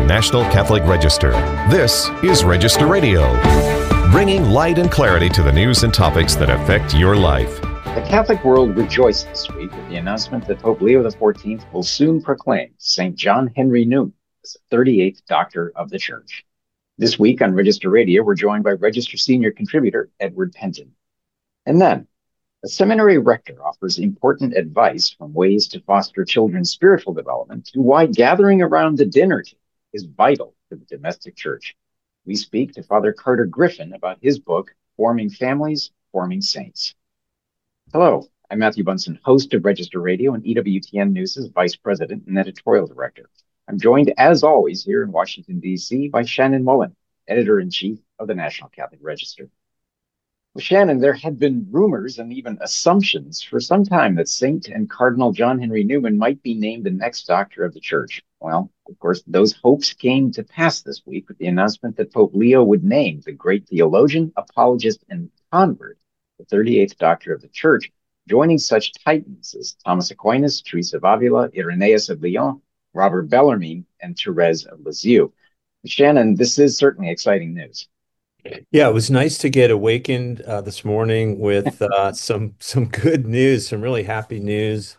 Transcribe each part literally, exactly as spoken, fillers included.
National Catholic Register. This is Register Radio, bringing light and clarity to the news and topics that affect your life. The Catholic world rejoiced this week with the announcement that Pope Leo the fourteenth will soon proclaim Saint John Henry Newman as the thirty-eighth Doctor of the Church. This week on Register Radio, we're joined by Register Senior Contributor Edward Pentin. And then, a seminary rector offers important advice from ways to foster children's spiritual development to why gathering around the dinner table is vital to the domestic church. We speak to Father Carter Griffin about his book, Forming Families, Forming Saints. Hello, I'm Matthew Bunson, host of Register Radio and E W T N News' Vice President and Editorial Director. I'm joined, as always, here in Washington, D C by Shannon Mullen, Editor-in-Chief of the National Catholic Register. Well, Shannon, there had been rumors and even assumptions for some time that Saint and Cardinal John Henry Newman might be named the next Doctor of the Church. Well, of course, those hopes came to pass this week with the announcement that Pope Leo would name the great theologian, apologist, and convert the thirty-eighth Doctor of the Church, joining such titans as Thomas Aquinas, Teresa of Avila, Irenaeus of Lyon, Robert Bellarmine, and Therese of Lisieux. Shannon, this is certainly exciting news. Yeah, it was nice to get awakened uh, this morning with uh, some some good news, some really happy news.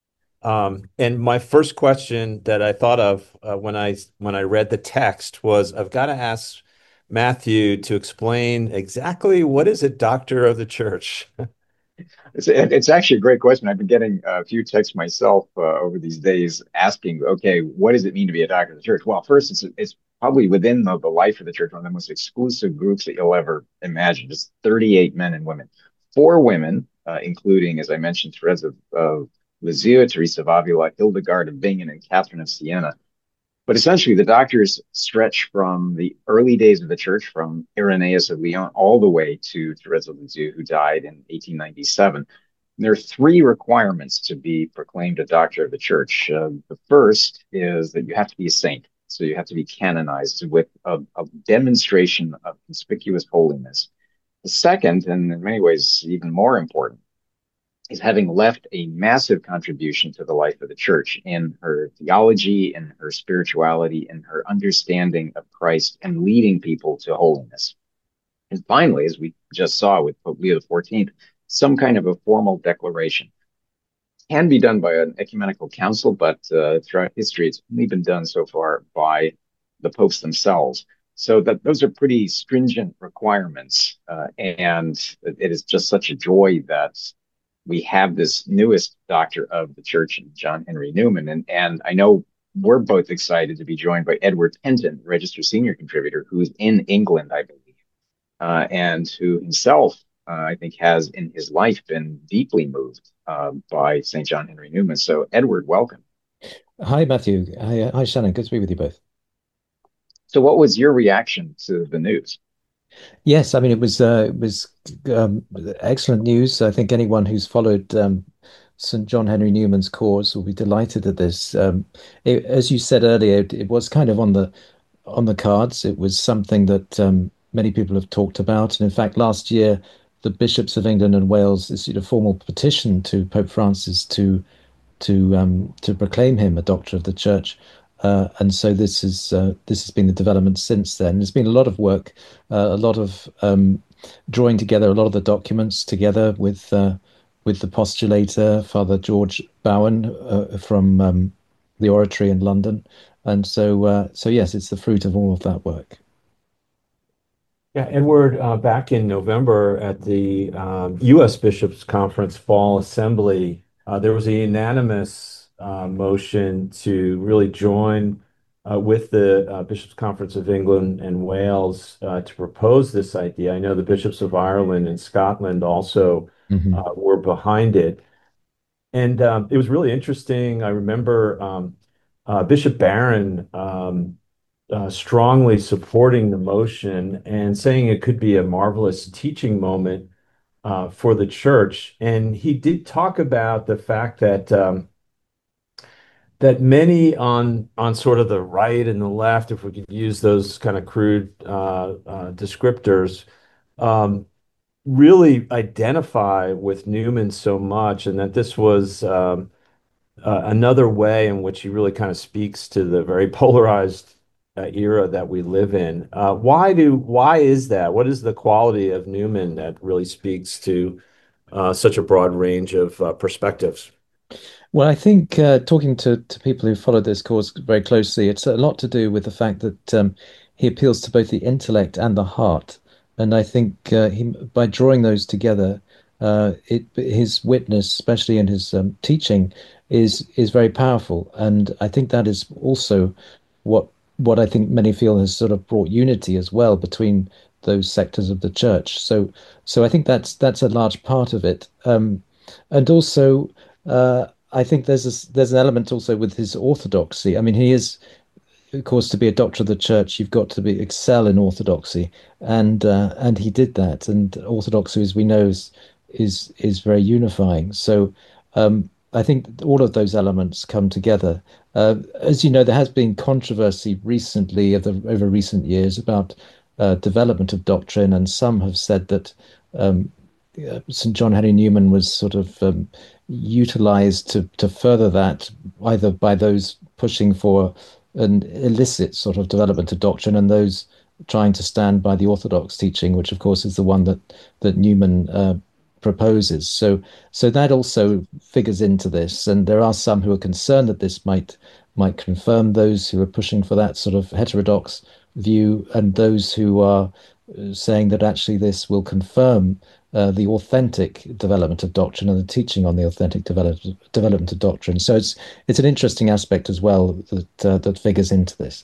Um, and my first question that I thought of uh, when I when I read the text was, I've got to ask Matthew to explain exactly what is a Doctor of the Church. It's, it's actually a great question. I've been getting a few texts myself uh, over these days asking, okay, what does it mean to be a Doctor of the Church? Well, first, it's it's probably within the, the life of the church, one of the most exclusive groups that you'll ever imagine. Just thirty-eight men and women. Four women, uh, including, as I mentioned, Therese of, of Lisieux, Teresa of Avila, Hildegard of Bingen, and Catherine of Siena. But essentially, the doctors stretch from the early days of the church, from Irenaeus of Lyon all the way to Therese of Lisieux, who died in eighteen ninety-seven. And there are three requirements to be proclaimed a doctor of the church. Uh, the first is that you have to be a saint. So you have to be canonized with a, a demonstration of conspicuous holiness. The second, and in many ways even more important, is having left a massive contribution to the life of the church in her theology, in her spirituality, in her understanding of Christ, and leading people to holiness. And finally, as we just saw with Pope Leo the fourteenth, some kind of a formal declaration. Can be done by an ecumenical council, but uh, throughout history, it's only been done so far by the popes themselves. So that those are pretty stringent requirements. Uh, and it is just such a joy that we have this newest doctor of the church, John Henry Newman. And, and I know we're both excited to be joined by Edward Pentin, Register Senior Contributor, who's in England, I believe, uh, and who himself, uh, I think, has in his life been deeply moved uh, by Saint John Henry Newman. So, Edward, welcome. Hi, Matthew. Hi, hi, Shannon. Good to be with you both. So, what was your reaction to the news? Yes, I mean, it was uh, it was um, excellent news. I think anyone who's followed um, Saint John Henry Newman's cause will be delighted at this. Um, it, as you said earlier, it, it was kind of on the on the cards. It was something that um, many people have talked about, and in fact, last year, the bishops of England and Wales issued a formal petition to Pope Francis to to um, to proclaim him a Doctor of the Church. Uh, and so this is uh, this has been the development since then. There's been a lot of work, uh, a lot of um, drawing together a lot of the documents together with uh, with the postulator, Father George Bowen uh, from um, the Oratory in London. And so uh, so yes, it's the fruit of all of that work. Yeah, Edward, uh, back in November at the um, U S Bishops' Conference Fall Assembly, uh, there was a unanimous Uh, motion to really join uh, with the uh, Bishops' Conference of England and Wales uh, to propose this idea. I know the bishops of Ireland and Scotland also Mm-hmm. uh, were behind it. And um, it was really interesting. I remember um, uh, Bishop Barron um, uh, strongly supporting the motion and saying it could be a marvelous teaching moment uh, for the church. And he did talk about the fact that um, that many on on sort of the right and the left, if we could use those kind of crude uh, uh, descriptors, um, really identify with Newman so much, and that this was um, uh, another way in which he really kind of speaks to the very polarized uh, era that we live in. Uh, why do why is that? What is the quality of Newman that really speaks to uh, such a broad range of uh, perspectives? Well, I think uh, talking to, to people who follow this cause very closely, it's a lot to do with the fact that um, he appeals to both the intellect and the heart. And I think uh, he, by drawing those together, uh, it, his witness, especially in his um, teaching, is is very powerful. And I think that is also what what I think many feel has sort of brought unity as well between those sectors of the church. So so I think that's that's a large part of it. Um, and also. Uh, I think there's a, there's an element also with his orthodoxy. I mean, he is, of course, to be a doctor of the church, you've got to be excel in orthodoxy, and uh, and he did that. And orthodoxy, as we know, is is, is very unifying. So um, I think all of those elements come together. Uh, as you know, there has been controversy recently, over, over recent years, about uh, development of doctrine, and some have said that um, uh, Saint John Henry Newman was sort of um, utilized to to further that, either by those pushing for an illicit sort of development of doctrine, and those trying to stand by the orthodox teaching, which of course is the one that that Newman uh, proposes. So so that also figures into this, and there are some who are concerned that this might might confirm those who are pushing for that sort of heterodox view, and those who are uh, saying that actually this will confirm uh, the authentic development of doctrine and the teaching on the authentic develop, development of doctrine. So it's it's an interesting aspect as well that uh, that figures into this.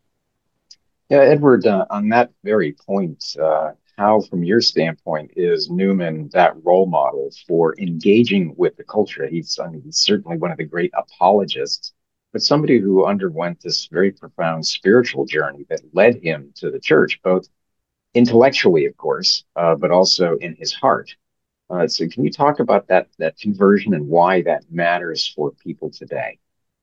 Yeah, Edward, uh, on that very point, uh, how, from your standpoint, is Newman that role model for engaging with the culture? He's, I mean, he's certainly one of the great apologists, but somebody who underwent this very profound spiritual journey that led him to the church, both intellectually, of course, uh, but also in his heart. Uh, so, can you talk about that that conversion and why that matters for people today?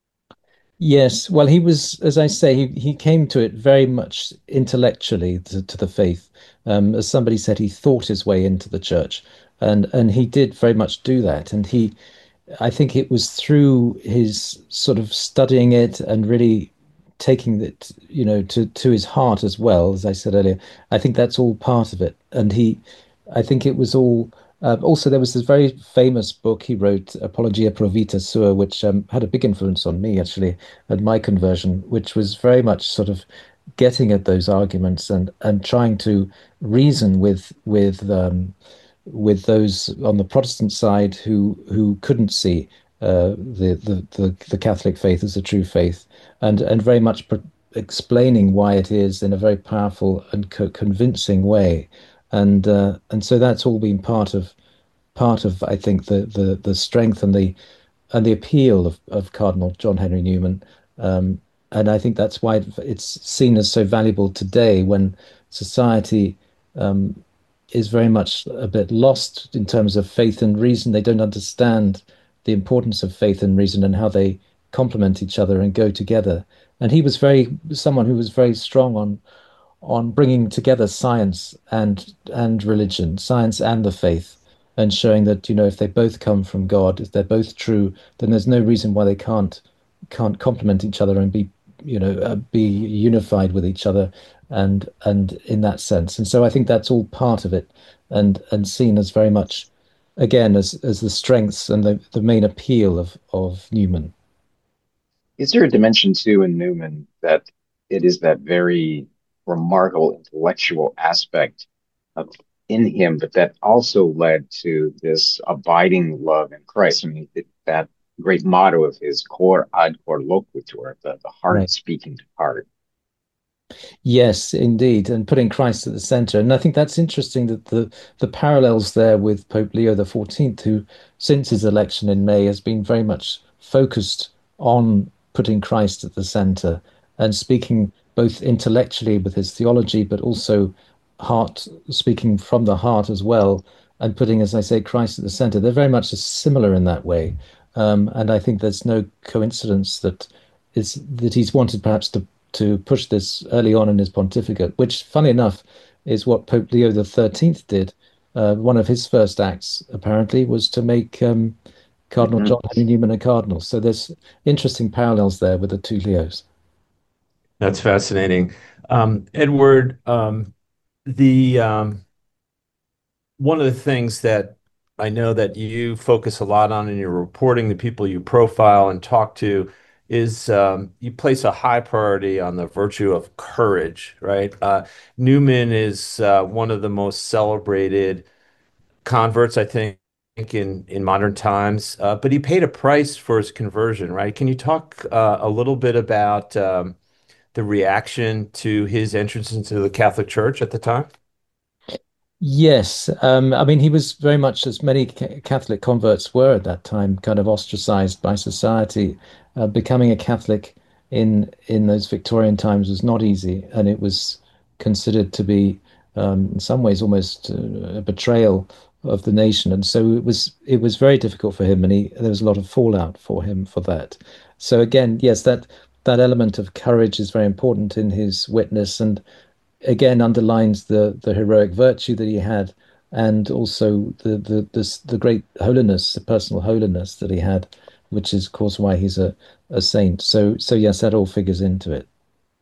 Yes, well, he was, as I say, he, he came to it very much intellectually to, to the faith. Um, as somebody said, he thought his way into the church, and and he did very much do that. And he, I think it was through his sort of studying it and really taking it, you know, to to his heart as well, as I said earlier. I think that's all part of it. And he, I think it was all. Uh, also, there was this very famous book he wrote, Apologia Pro Vita Sua, which um, had a big influence on me, actually, at my conversion, which was very much sort of getting at those arguments and and trying to reason with with um, with those on the Protestant side who who couldn't see uh, the, the the the Catholic faith as a true faith, and and very much pr explaining why it is in a very powerful and co convincing way, and uh, and so that's all been part of part of I think the the the strength and the and the appeal of of Cardinal John Henry Newman, um, and I think that's why it's seen as so valuable today when society um, is very much a bit lost in terms of faith and reason. They don't understand the importance of faith and reason and how they complement each other and go together. And he was very someone who was very strong on on bringing together science and and religion, science and the faith, and showing that, you know, if they both come from God, if they're both true, then there's no reason why they can't can't complement each other and be, you know, uh, be unified with each other, and and in that sense. And so I think that's all part of it, and and seen as very much, again, as as the strengths and the the main appeal of of Newman. Is there a dimension too in Newman that it is that very remarkable intellectual aspect of in him, but that also led to this abiding love in Christ? I mean, it, that great motto of his, cor ad cor loquitur, the, the heart Right. speaking to heart. Yes, indeed, and putting Christ at the center. And I think that's interesting that the the parallels there with Pope Leo the fourteenth, who since his election in May has been very much focused on putting Christ at the center and speaking both intellectually with his theology, but also heart, speaking from the heart as well, and putting, as I say, Christ at the center. They're very much similar in that way. Um, and I think there's no coincidence that is that he's wanted perhaps to to push this early on in his pontificate, which, funny enough, is what Pope Leo the thirteenth did. Uh, one of his first acts, apparently, was to make um, Cardinal Mhm. John Henry Newman a cardinal. So there's interesting parallels there with the two Leos. That's fascinating. Um, Edward, um, the um, one of the things that I know that you focus a lot on in your reporting, the people you profile and talk to, is um, you place a high priority on the virtue of courage, right? Uh, Newman is uh, one of the most celebrated converts, I think, in in modern times, uh, but he paid a price for his conversion, right? Can you talk uh, a little bit about um, the reaction to his entrance into the Catholic Church at the time? Yes, um, I mean, he was very much, as many ca- Catholic converts were at that time, kind of ostracized by society. Uh, becoming a Catholic in in those Victorian times was not easy, and it was considered to be, um, in some ways, almost uh, a betrayal of the nation. And so it was it was very difficult for him, and he there was a lot of fallout for him for that. So again, yes, that that element of courage is very important in his witness, and again underlines the the heroic virtue that he had, and also the the the, the great holiness, the personal holiness that he had, which is of course why he's a, a saint. So so yes, that all figures into it.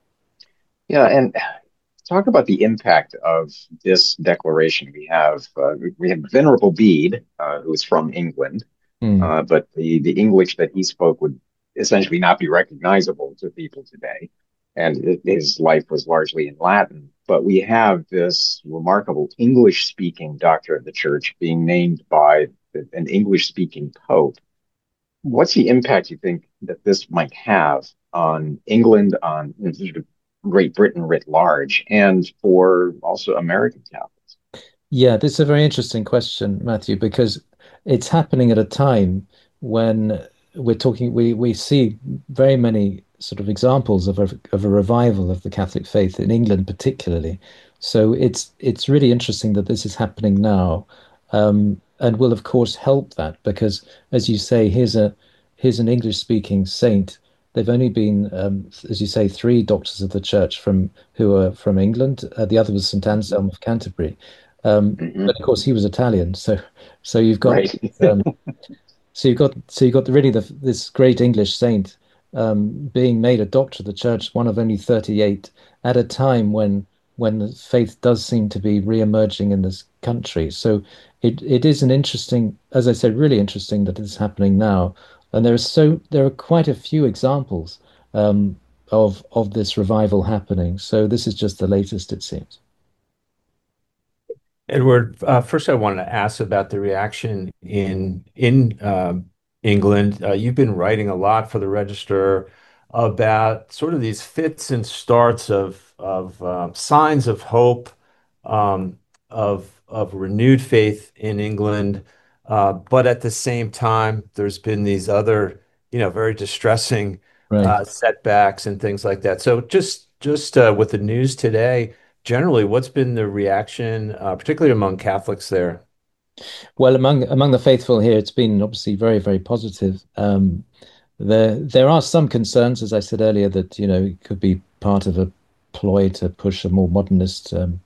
Yeah, and talk about the impact of this declaration. We have uh, we have Venerable Bede, uh, who is from England, Hmm. uh, but the the English that he spoke would essentially not be recognizable to people today, and it, his life was largely in Latin. But we have this remarkable English-speaking doctor of the church being named by an English-speaking pope. What's the impact you think that this might have on England, on Great Britain writ large, and for also American Catholics? Yeah, this is a very interesting question, Matthew, because it's happening at a time when we're talking, we, we see very many sort of examples of a, of a revival of the Catholic faith in England, particularly. So it's it's really interesting that this is happening now, um, and will of course help that because, as you say, here's a here's an English-speaking saint. They've only been, um, as you say, three doctors of the church from who are from England. Uh, the other was Saint Anselm of Canterbury. Um, Hmm. but of course, he was Italian, so so you've got Right. um, so you've got so you've got the, really the, this great English saint um, being made a doctor of the church, one of only thirty-eight, at a time when when the faith does seem to be re-emerging in this country. So it it is an interesting, as I said, really interesting that it's happening now, and there are so there are quite a few examples um, of of this revival happening. So this is just the latest, it seems. Edward, uh, first I wanted to ask about the reaction in in um, England. Uh, you've been writing a lot for the Register about sort of these fits and starts of of um, signs of hope, um, of of renewed faith in England, uh, but at the same time, there's been these other, you know, very distressing Right. uh, setbacks and things like that. So just just uh, with the news today. Generally, what's been the reaction, uh, particularly among Catholics there? Well, among among the faithful here, it's been obviously very, very positive. Um, there there are some concerns, as I said earlier, that you know it could be part of a ploy to push a more modernist um,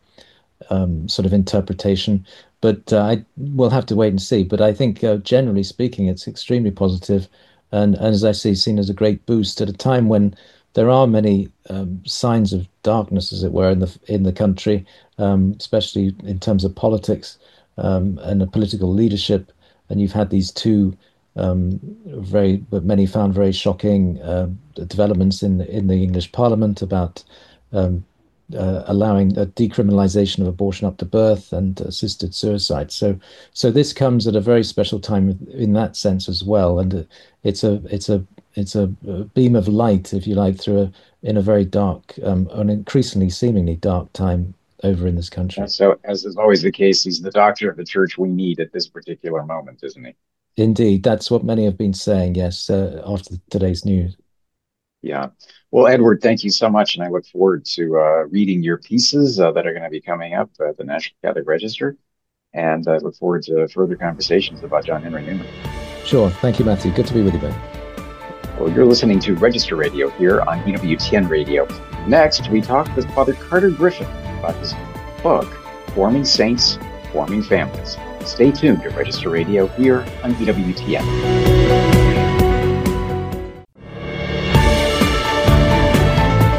um, sort of interpretation. But uh, I will have to wait and see. But I think, uh, generally speaking, it's extremely positive, and, and as I see, seen as a great boost at a time when there are many um, signs of darkness, as it were, in the in the country, um, especially in terms of politics um, and the political leadership. And you've had these two um, very, but many found very shocking uh, developments in the, in the English Parliament about um, uh, allowing a decriminalization of abortion up to birth and assisted suicide. So, so this comes at a very special time in that sense as well, and uh, it's a it's a it's a beam of light, if you like, through a in a very dark, um, an increasingly seemingly dark time over in this Yeah, country. so, as is always the case, he's the doctor of the church we need at this particular moment, isn't he? Indeed, that's what many have been saying. Yes, uh, after today's news. Yeah. Well, Edward, thank you so much, and I look forward to uh, reading your pieces uh, that are going to be coming up at the National Catholic Register, and I look forward to further conversations about John Henry Newman. Sure. Thank you, Matthew. Good to be with you, Ben. Well, you're listening to Register Radio here on E W T N Radio. Next, we talk with Father Carter Griffin about his book, Forming Saints, Forming Families. Stay tuned to Register Radio here on E W T N.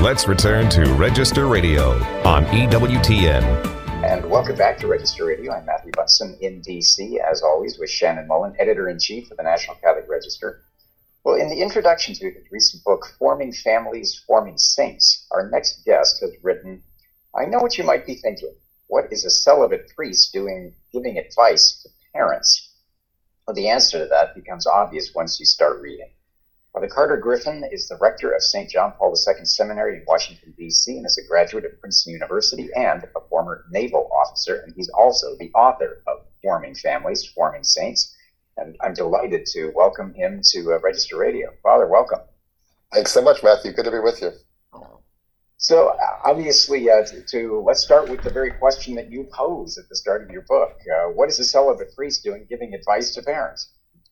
Let's return to Register Radio on E W T N. And welcome back to Register Radio. I'm Matthew Bunson in D C, as always, with Shannon Mullen, Editor-in-Chief of the National Catholic Register. Well, in the introduction to his recent book, Forming Families, Forming Saints, our next guest has written, I know what you might be thinking. What is a celibate priest doing, giving advice to parents? Well, the answer to that becomes obvious once you start reading. Father Carter Griffin is the rector of Saint John Paul the Second Seminary in Washington, D C, and is a graduate of Princeton University and a former naval officer. And he's also the author of Forming Families, Forming Saints. And I'm delighted to welcome him to uh, Register Radio. Father, welcome. Thanks so much, Matthew. Good to be with you. So uh, obviously, uh, to, to let's start with the very question that you pose at the start of your book. Uh, what is a celibate priest doing giving advice to parents?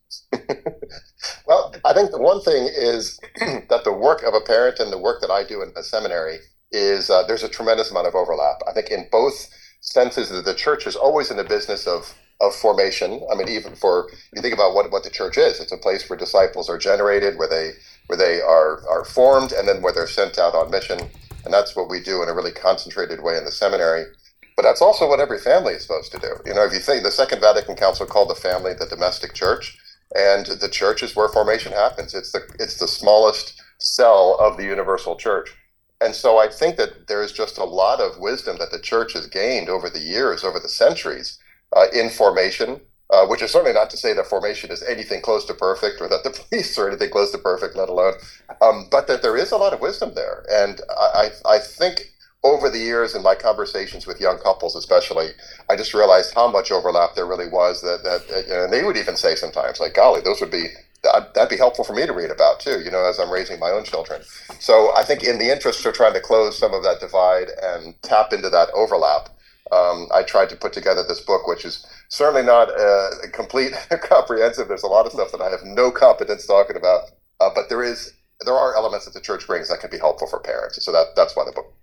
Well, I think the one thing is that the work of a parent and the work that I do in the seminary is uh, there's a tremendous amount of overlap. I think in both senses that the church is always in the business of of formation. I mean, even for, you think about what, what the church is, it's a place where disciples are generated, where they where they are, are formed, and then where they're sent out on mission. And that's what we do in a really concentrated way in the seminary. But that's also what every family is supposed to do. You know, if you think the Second Vatican Council called the family the domestic church, and the church is where formation happens. It's the it's the smallest cell of the universal church. And so I think that there is just a lot of wisdom that the church has gained over the years, over the centuries, uh, in formation, uh, which is certainly not to say that formation is anything close to perfect or that the priests are anything close to perfect, let alone, um, but that there is a lot of wisdom there. And I, I think over the years in my conversations with young couples especially, I just realized how much overlap there really was that, that and they would even say sometimes, like, golly, those would be, that'd be helpful for me to read about too, you know, as I'm raising my own children. So I think in the interest of trying to close some of that divide and tap into that overlap, um, I tried to put together this book, which is certainly not uh, complete, comprehensive. There's a lot of stuff that I have no competence talking about, uh, but there is, there are elements that the church brings that can be helpful for parents. So that that's why the book.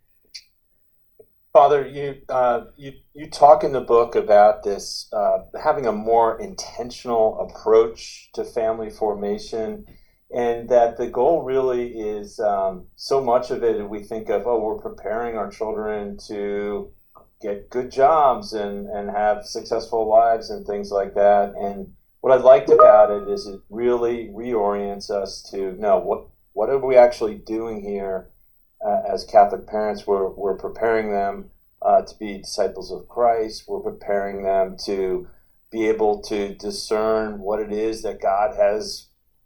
Father, you uh, you you talk in the book about this uh, having a more intentional approach to family formation, and that the goal really is um, so much of it. We think of, oh, we're preparing our children to get good jobs and and have successful lives and things like that. And what I liked about it is it really reorients us to no, what what are we actually doing here? Uh, as Catholic parents, we're, we're preparing them uh, to be disciples of Christ. We're preparing them to be able to discern what it is that God has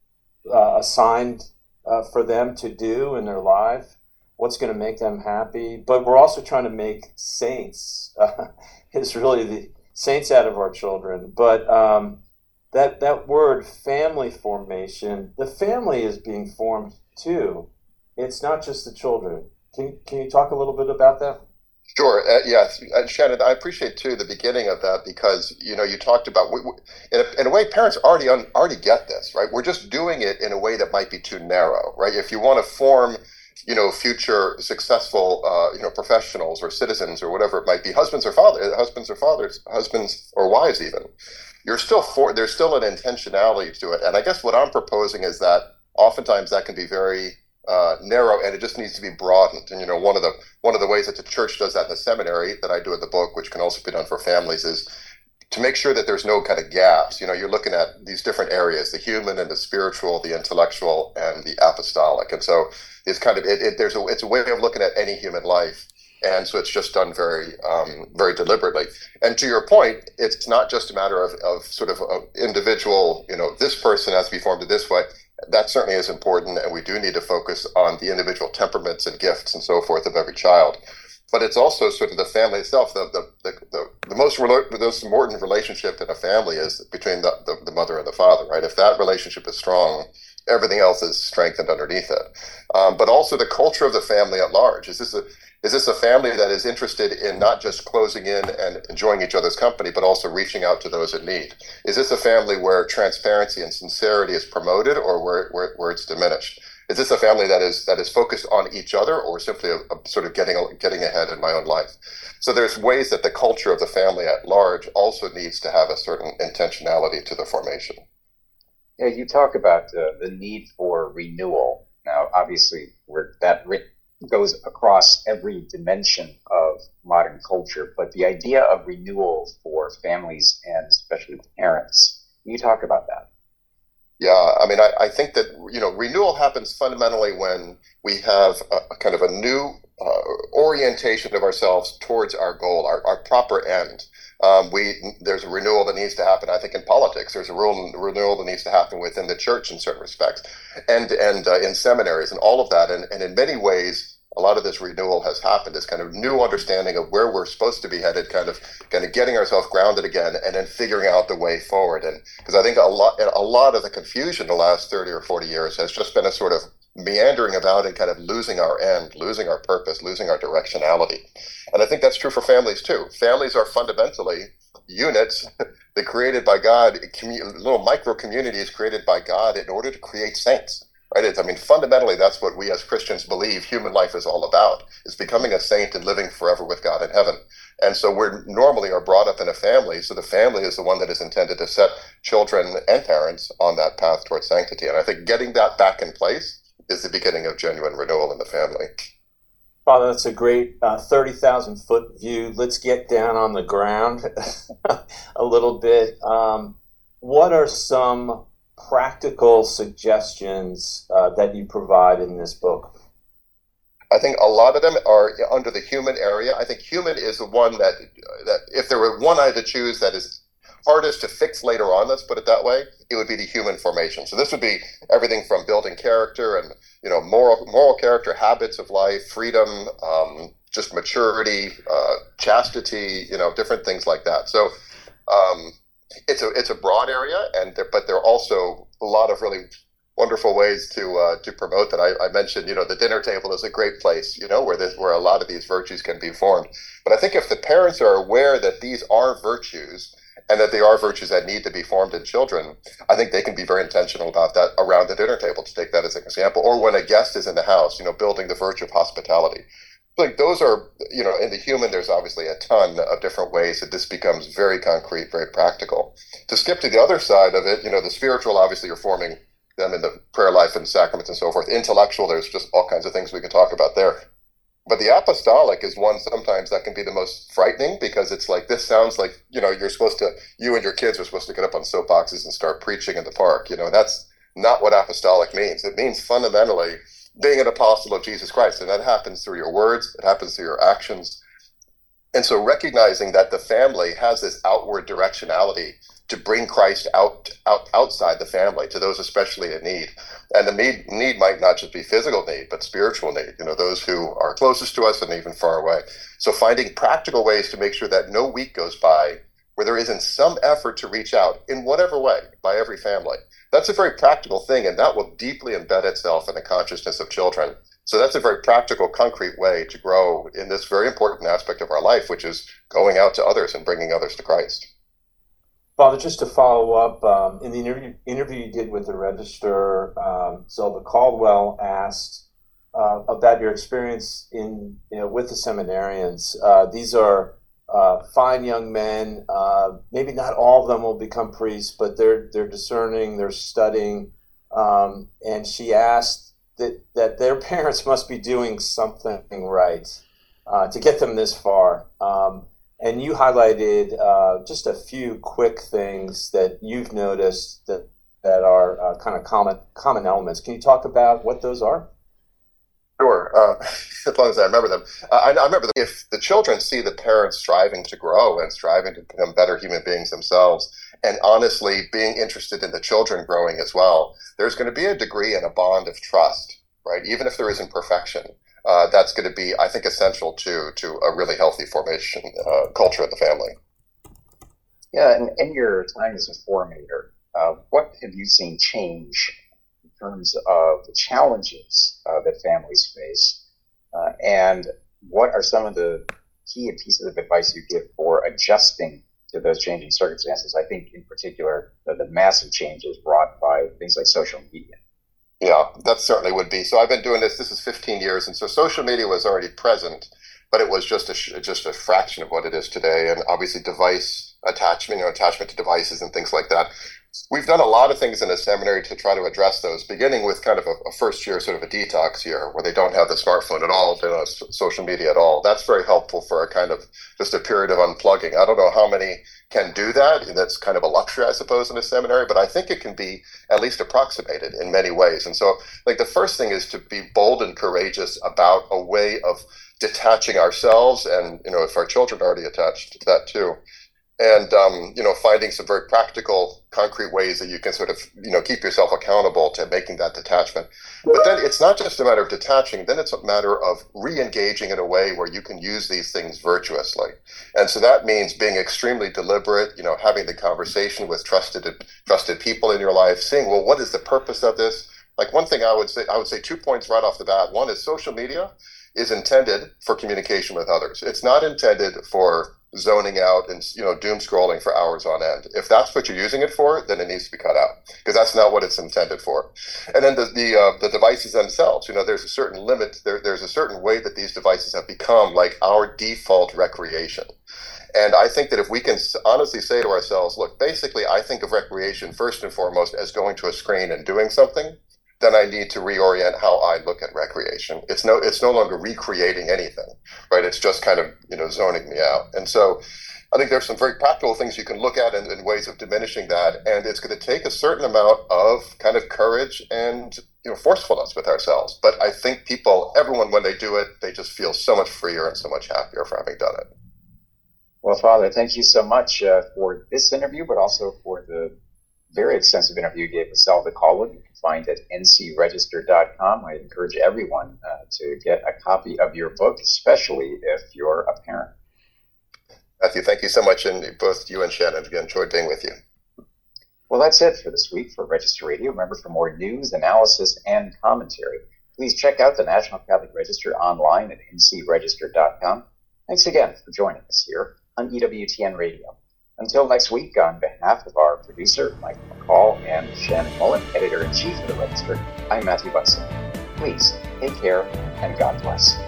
uh, assigned uh, for them to do in their life, what's going to make them happy. But we're also trying to make saints. Uh, it's really the saints out of our children. But um, that, that word, family formation, the family is being formed too. It's not just the children. Can can you talk a little bit about that? Sure. Uh, yes, uh, Shannon. I appreciate too the beginning of that because you know you talked about we, we, in, a, in a way parents already un, already get this, right? We're just doing it in a way that might be too narrow, right? If you want to form, you know, future successful, uh, you know, professionals or citizens or whatever it might be, husbands or fathers, husbands or fathers, husbands or wives, even, you're still for there's still an intentionality to it. And I guess what I'm proposing is that oftentimes that can be very Uh, narrow, and it just needs to be broadened. And you know, one of the one of the ways that the church does that in the seminary that I do in the book, which can also be done for families, is to make sure that there's no kind of gaps. You know, you're looking at these different areas: the human and the spiritual, the intellectual and the apostolic. And so it's kind of it, it there's a it's a way of looking at any human life. And so it's just done very, um, very deliberately. And to your point, it's not just a matter of, of sort of a individual, you know, this person has to be formed in this way. That certainly is important, and we do need to focus on the individual temperaments and gifts and so forth of every child. But it's also sort of the family itself. The the the, the, the most relo- the most important relationship in a family is between the, the, the mother and the father, right? If that relationship is strong, everything else is strengthened underneath it. Um, but also the culture of the family at large. Is this a Is this a family that is interested in not just closing in and enjoying each other's company, but also reaching out to those in need? Is this a family where transparency and sincerity is promoted, or where where, where it's diminished? Is this a family that is that is focused on each other, or simply a, a sort of getting getting ahead in my own life? So there's ways that the culture of the family at large also needs to have a certain intentionality to the formation. Yeah, you talk about uh, the need for renewal. Now, obviously, we're that writ- goes across every dimension of modern culture, but the idea of renewal for families and especially parents. Can you talk about that? Yeah, I mean, I, I think that, you know, renewal happens fundamentally when we have a, a kind of a new uh, orientation of ourselves towards our goal, our, our proper end. Um, we there's a renewal that needs to happen, I think, in politics. There's a real renewal that needs to happen within the church in certain respects, and and uh, in seminaries and all of that. And, and in many ways, a lot of this renewal has happened. This kind of new understanding of where we're supposed to be headed, kind of kind of getting ourselves grounded again, and then figuring out the way forward. And because I think a lot a lot of the confusion the last thirty or forty years has just been a sort of meandering about and kind of losing our end, losing our purpose, losing our directionality. And I think that's true for families too. Families are fundamentally units that created by God, commu- little micro communities created by God in order to create saints. Right? It's, I mean, fundamentally, that's what we as Christians believe human life is all about, is becoming a saint and living forever with God in heaven. And so we're normally are brought up in a family, so the family is the one that is intended to set children and parents on that path towards sanctity. And I think getting that back in place is the beginning of genuine renewal in the family. Father, that's a great uh, thirty thousand foot view. Let's get down on the ground a little bit. Um, what are some practical suggestions uh, that you provide in this book? I think a lot of them are under the human area. I think human is the one that, that if there were one I had to choose that is hardest to fix later on, let's put it that way, it would be the human formation. So this would be everything from building character and, you know, moral moral character, habits of life, freedom, um, just maturity, uh, chastity, you know, different things like that. So um, it's a it's a broad area, and there, but there are also a lot of really wonderful ways to uh, to promote that. I, I mentioned, you know, the dinner table is a great place, you know, where this, where a lot of these virtues can be formed. But I think if the parents are aware that these are virtues, and that they are virtues that need to be formed in children, I think they can be very intentional about that around the dinner table, to take that as an example. Or when a guest is in the house, you know, building the virtue of hospitality. Like those are, you know, in the human, there's obviously a ton of different ways that this becomes very concrete, very practical. To skip to the other side of it, you know, the spiritual, obviously you're forming them in the prayer life and sacraments and so forth. Intellectual, there's just all kinds of things we can talk about there. But the apostolic is one sometimes that can be the most frightening, because it's like, this sounds like, you know, you're supposed to, you and your kids are supposed to get up on soapboxes and start preaching in the park. You know, that's not what apostolic means. It means fundamentally being an apostle of Jesus Christ. And that happens through your words, it happens through your actions. And so recognizing that the family has this outward directionality to bring Christ out, out outside the family to those especially in need. And the need, need might not just be physical need, but spiritual need, you know, those who are closest to us and even far away. So finding practical ways to make sure that no week goes by where there isn't some effort to reach out in whatever way by every family. That's a very practical thing, and that will deeply embed itself in the consciousness of children. So that's a very practical, concrete way to grow in this very important aspect of our life, which is going out to others and bringing others to Christ. Father, just to follow up, um, in the interview, interview you did with the Register, um, Zelda Caldwell asked uh, about your experience in, you know, with the seminarians. Uh, these are uh, fine young men. Uh, maybe not all of them will become priests, but they're they're discerning, they're studying. Um, and she asked that that their parents must be doing something right uh, to get them this far. Um, And you highlighted uh, just a few quick things that you've noticed that that are uh, kind of common common elements. Can you talk about what those are? Sure, uh, as long as I remember them. Uh, I, I remember that if the children see the parents striving to grow and striving to become better human beings themselves, and honestly being interested in the children growing as well, there's going to be a degree and a bond of trust, right? Even if there isn't perfection. Uh, that's going to be, I think, essential to to a really healthy formation uh, culture in the family. Yeah, and in your time as a formator, uh, what have you seen change in terms of the challenges uh, that families face, uh, and what are some of the key pieces of advice you give for adjusting to those changing circumstances? I think, in particular, the, the massive changes brought by things like social media. Yeah, that certainly would be. So I've been doing this, this is fifteen years, and so social media was already present, but it was just a just a fraction of what it is today. And obviously, device attachment, you know, attachment to devices and things like that. We've done a lot of things in the seminary to try to address those, beginning with kind of a, a first year, sort of a detox year, where they don't have the smartphone at all, they don't have social media at all. That's very helpful for a kind of just a period of unplugging. I don't know how many can do that. That's kind of a luxury, I suppose, in a seminary, but I think it can be at least approximated in many ways. And so, like, the first thing is to be bold and courageous about a way of detaching ourselves, and, you know, if our children are already attached to that too. And, um, you know, finding some very practical, concrete ways that you can sort of, you know, keep yourself accountable to making that detachment. But then it's not just a matter of detaching, then it's a matter of re-engaging in a way where you can use these things virtuously. And so that means being extremely deliberate, you know, having the conversation with trusted trusted people in your life, seeing, well, what is the purpose of this? Like, one thing I would say, I would say two points right off the bat. One is social media is intended for communication with others. It's not intended for zoning out and, you know, doom scrolling for hours on end. If that's what you're using it for, then it needs to be cut out, because that's not what it's intended for. And then the the, uh, the devices themselves, you know, there's a certain limit. There, there's a certain way that these devices have become like our default recreation. And I think that if we can honestly say to ourselves, look, basically, I think of recreation first and foremost as going to a screen and doing something, then I need to reorient how I look at recreation. It's no, it's no longer recreating anything, right? It's just kind of, you know, zoning me out. And so I think there's some very practical things you can look at in, in ways of diminishing that. And it's going to take a certain amount of kind of courage and, you know, forcefulness with ourselves. But I think people, everyone, when they do it, they just feel so much freer and so much happier for having done it. Well, Father, thank you so much uh, for this interview, but also for the very extensive interview you gave with Salva Colwood. You can find it at n c register dot com. I encourage everyone uh, to get a copy of your book, especially if you're a parent. Matthew, thank you so much, and both you and Shannon, again, enjoyed being with you. Well, that's it for this week for Register Radio. Remember, for more news, analysis, and commentary, please check out the National Catholic Register online at n c register dot com. Thanks again for joining us here on E W T N Radio. Until next week, on behalf of our producer, Mike McCall, and Shannon Mullen, editor-in-chief of the Register, I'm Matthew Bunson. Please take care, and God bless.